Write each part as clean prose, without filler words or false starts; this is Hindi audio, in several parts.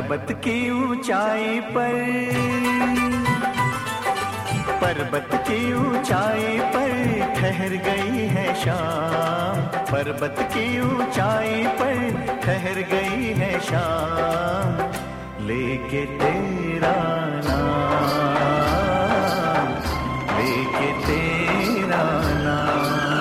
पर्वत की ऊंचाई पर, पर्वत की ऊंचाई पर ठहर गई है शाम, पर्वत की ऊंचाई पर ठहर गई है शाम, लेके तेरा नाम, लेके तेरा नाम।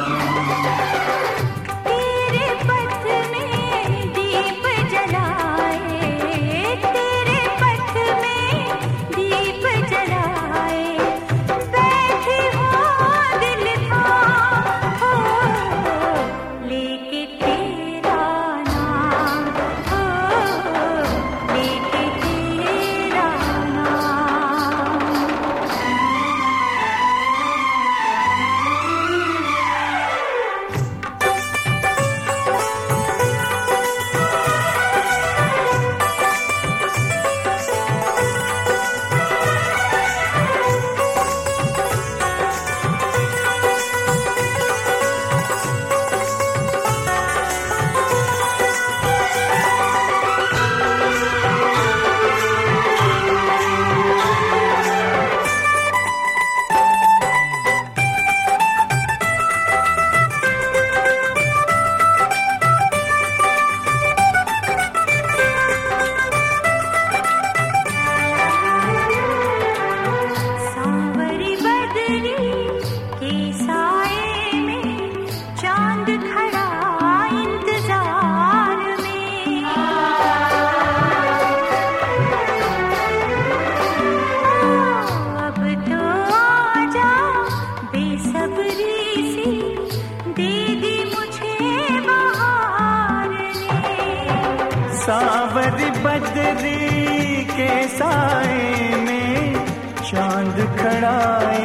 सांवरी बदरी के साए में चांद खड़ा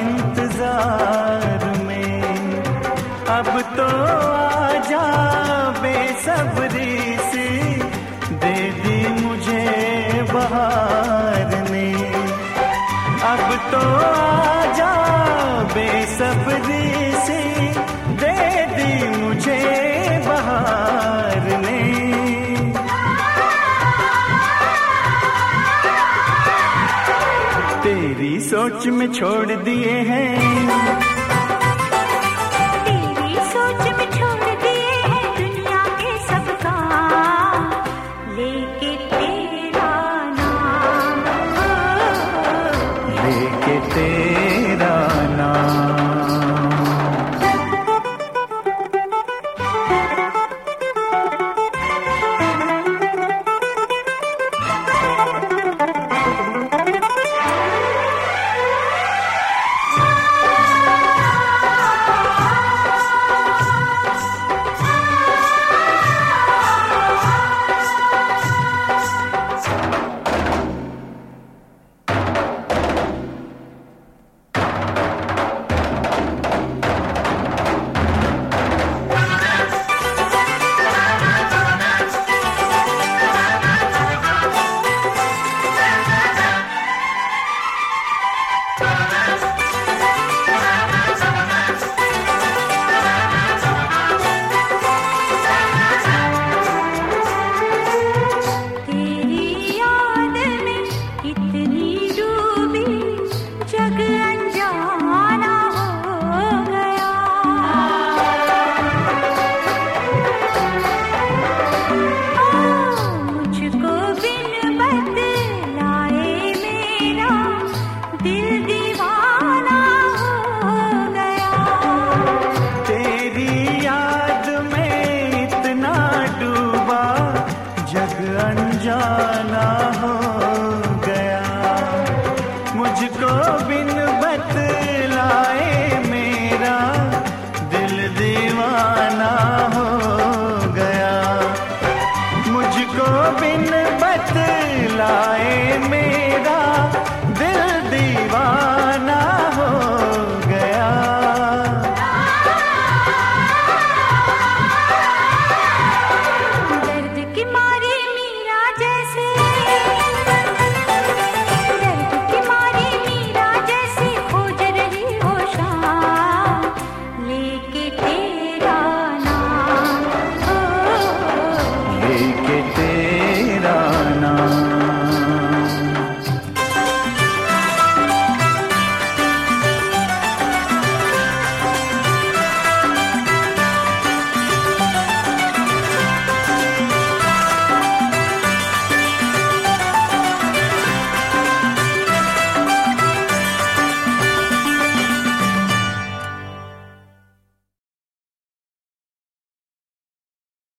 इंतजार में, अब तो आजा बेसब्री से दे दी मुझे बहार ने, अब तो आजा बेसब्री से दे दी मुझे बहार ने। तेरी सोच में छोड़ दिए हैं